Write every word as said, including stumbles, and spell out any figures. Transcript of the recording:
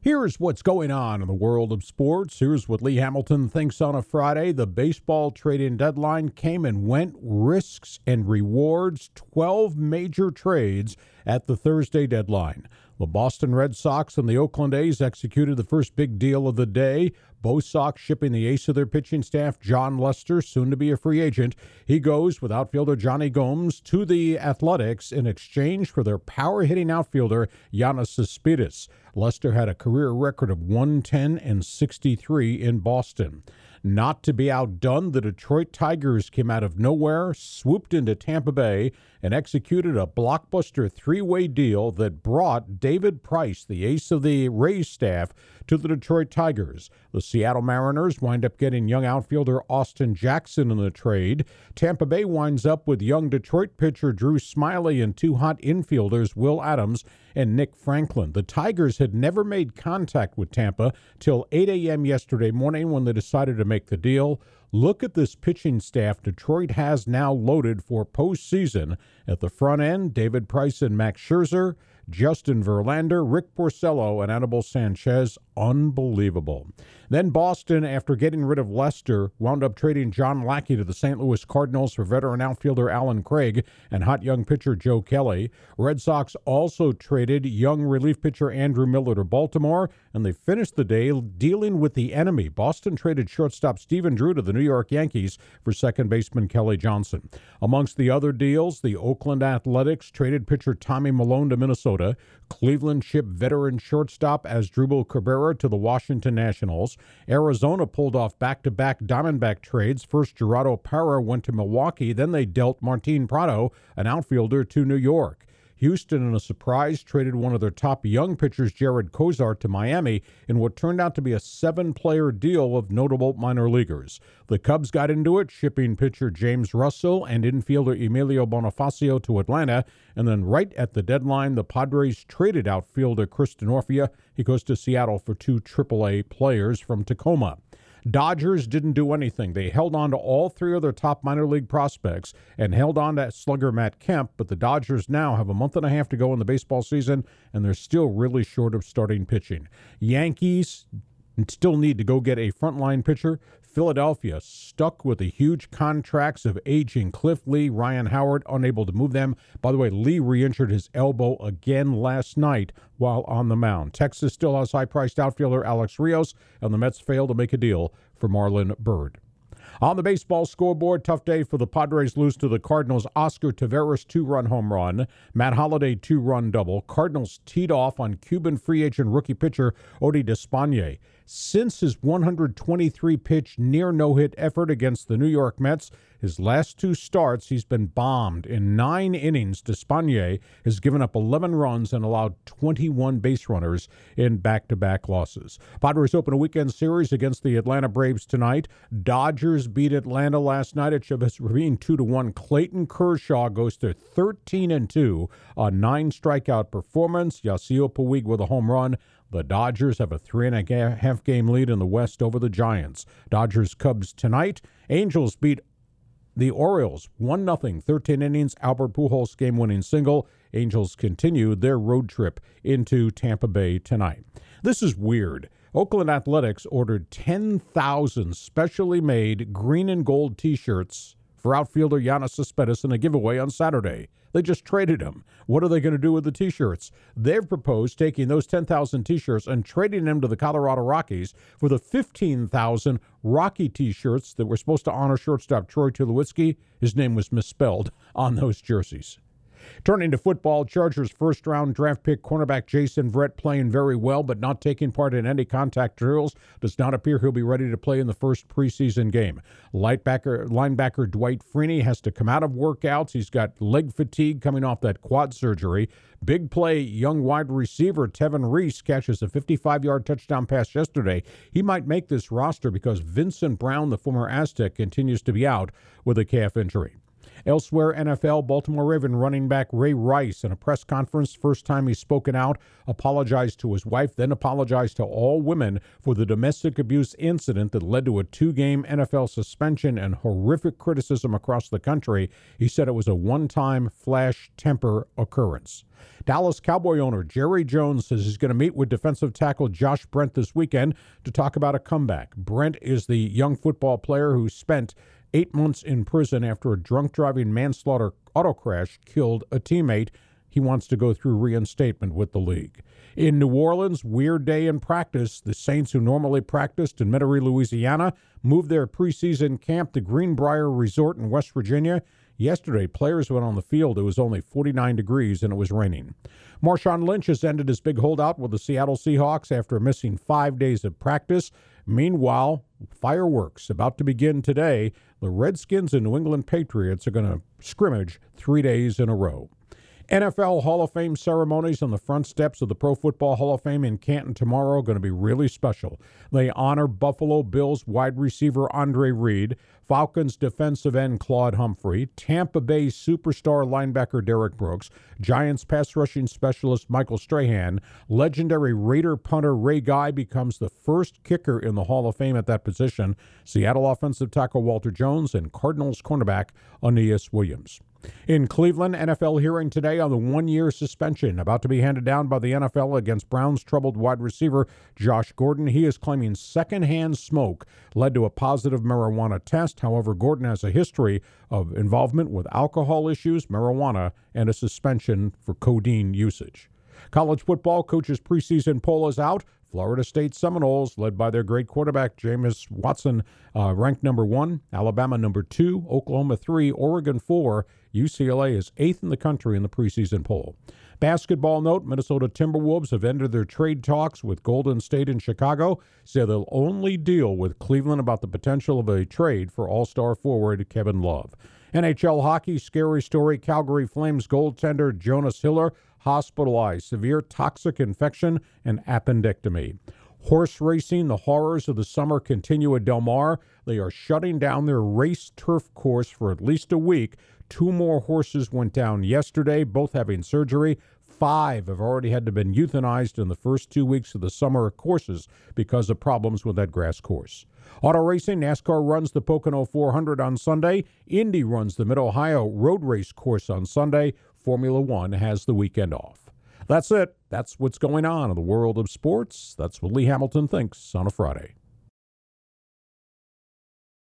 Here's what's going on in the world of sports. Here's what Lee Hamilton thinks on a Friday. The baseball trade-in deadline came and went. Risks and rewards. twelve major trades at the Thursday deadline. The Boston Red Sox and the Oakland A's executed the first big deal of the day. Both Sox shipping the ace of their pitching staff, Jon Lester, soon to be a free agent. He goes with outfielder Jonny Gomes to the Athletics in exchange for their power-hitting outfielder, Yoenis Cespedes. Lester had a career record of one ten and sixty-three in Boston. Not to be outdone, the Detroit Tigers came out of nowhere, swooped into Tampa Bay, and executed a blockbuster three-way deal that brought David Price, the ace of the Rays staff, to the Detroit Tigers. The Seattle Mariners wind up getting young outfielder Austin Jackson in the trade. Tampa Bay winds up with young Detroit pitcher Drew Smyly and two hot infielders, Will Adams and Nick Franklin. The Tigers had never made contact with Tampa till eight a.m. yesterday morning when they decided to make the deal. Look at this pitching staff Detroit has now loaded for postseason. At the front end, David Price and Max Scherzer, Justin Verlander, Rick Porcello, and Anibal Sanchez. Unbelievable. Then Boston, after getting rid of Lester, wound up trading John Lackey to the Saint Louis Cardinals for veteran outfielder Alan Craig and hot young pitcher Joe Kelly. Red Sox also traded young relief pitcher Andrew Miller to Baltimore, and they finished the day dealing with the enemy. Boston traded shortstop Stephen Drew to the New York Yankees for second baseman Kelly Johnson. Amongst the other deals, the Oakland Athletics traded pitcher Tommy Milone to Minnesota. Cleveland shipped veteran shortstop Asdrubal Cabrera to the Washington Nationals. Arizona pulled off back-to-back Diamondback trades. First, Gerardo Parra went to Milwaukee. Then they dealt Martin Prado, an outfielder, to New York. Houston, in a surprise, traded one of their top young pitchers, Jared Kozar, to Miami in what turned out to be a seven-player deal of notable minor leaguers. The Cubs got into it, shipping pitcher James Russell and infielder Emilio Bonifacio to Atlanta. And then right at the deadline, the Padres traded outfielder Chris Denorfia. He goes to Seattle for two triple A players from Tacoma. Dodgers didn't do anything. They held on to all three of their top minor league prospects and held on to slugger Matt Kemp, but the Dodgers now have a month and a half to go in the baseball season, and they're still really short of starting pitching. Yankees still need to go get a frontline pitcher. Philadelphia stuck with the huge contracts of aging Cliff Lee, Ryan Howard, unable to move them. By the way, Lee re-injured his elbow again last night while on the mound. Texas still has high-priced outfielder Alex Rios, and the Mets failed to make a deal for Marlon Byrd. On the baseball scoreboard, tough day for the Padres, lose to the Cardinals. Oscar Taveras, two-run home run. Matt Holliday, two-run double. Cardinals teed off on Cuban free agent rookie pitcher Ody Despaigne. Since his one hundred twenty-three pitch near no-hit effort against the New York Mets, his last two starts, he's been bombed. In nine innings, Despaigne has given up eleven runs and allowed twenty-one base runners in back-to-back losses. Padres open a weekend series against the Atlanta Braves tonight. Dodgers beat Atlanta last night at Chavez Ravine two to one. Clayton Kershaw goes to thirteen and two, a nine-strikeout performance. Yasiel Puig with a home run. The Dodgers have a three and a half game lead in the West over the Giants. Dodgers-Cubs tonight. Angels beat the Orioles one nothing, thirteen innings, Albert Pujols game-winning single. Angels continue their road trip into Tampa Bay tonight. This is weird. Oakland Athletics ordered ten thousand specially made green and gold T-shirts for outfielder Yoenis Cespedes in a giveaway on Saturday. They just traded him. What are they going to do with the T-shirts? They've proposed taking those ten thousand T-shirts and trading them to the Colorado Rockies for the fifteen thousand Rocky T-shirts that were supposed to honor shortstop Troy Tulowitzki. His name was misspelled on those jerseys. Turning to football, Chargers first-round draft pick cornerback Jason Verrett playing very well but not taking part in any contact drills. Does not appear he'll be ready to play in the first preseason game. Linebacker, linebacker Dwight Freeney has to come out of workouts. He's got leg fatigue coming off that quad surgery. Big play, young wide receiver Tevin Reese catches a fifty-five-yard touchdown pass yesterday. He might make this roster because Vincent Brown, the former Aztec, continues to be out with a calf injury. Elsewhere, N F L, Baltimore Raven running back Ray Rice in a press conference, first time he's spoken out, apologized to his wife, then apologized to all women for the domestic abuse incident that led to a two-game N F L suspension and horrific criticism across the country. He said it was a one-time flash temper occurrence. Dallas Cowboy owner Jerry Jones says he's going to meet with defensive tackle Josh Brent this weekend to talk about a comeback. Brent is the young football player who spent eight months in prison after a drunk driving manslaughter auto crash killed a teammate. He wants to go through reinstatement with the league. In New Orleans, weird day in practice. The Saints, who normally practiced in Metairie, Louisiana, moved their preseason camp to Greenbrier Resort in West Virginia. Yesterday, players went on the field. It was only forty-nine degrees and it was raining. Marshawn Lynch has ended his big holdout with the Seattle Seahawks after missing five days of practice. Meanwhile, fireworks about to begin today. The Redskins and New England Patriots are going to scrimmage three days in a row. N F L Hall of Fame ceremonies on the front steps of the Pro Football Hall of Fame in Canton tomorrow are going to be really special. They honor Buffalo Bills wide receiver Andre Reed, Falcons defensive end Claude Humphrey, Tampa Bay superstar linebacker Derek Brooks, Giants pass rushing specialist Michael Strahan, legendary Raider punter Ray Guy becomes the first kicker in the Hall of Fame at that position, Seattle offensive tackle Walter Jones, and Cardinals cornerback Aeneas Williams. In Cleveland, N F L hearing today on the one-year suspension about to be handed down by the N F L against Browns troubled wide receiver Josh Gordon. He is claiming secondhand smoke led to a positive marijuana test. However, Gordon has a history of involvement with alcohol issues, marijuana, and a suspension for codeine usage. College football coaches' preseason poll is out. Florida State Seminoles, led by their great quarterback, Jameis Watson, uh, ranked number one. Alabama number two. Oklahoma three. Oregon four. U C L A is eighth in the country in the preseason poll. Basketball note, Minnesota Timberwolves have ended their trade talks with Golden State and Chicago. Say they'll only deal with Cleveland about the potential of a trade for all-star forward Kevin Love. N H L hockey, scary story. Calgary Flames goaltender Jonas Hiller hospitalized, severe toxic infection and appendectomy. Horse racing, the horrors of the summer continue at Del Mar. They are shutting down their race turf course for at least a week. Two more horses went down yesterday, both having surgery. Five have already had to been euthanized in the first two weeks of the summer courses because of problems with that grass course. Auto racing, NASCAR runs the Pocono four hundred on Sunday. Indy runs the Mid-Ohio Road Race course on Sunday. Formula One has the weekend off. That's it. That's what's going on in the world of sports. That's what Lee Hamilton thinks on a Friday.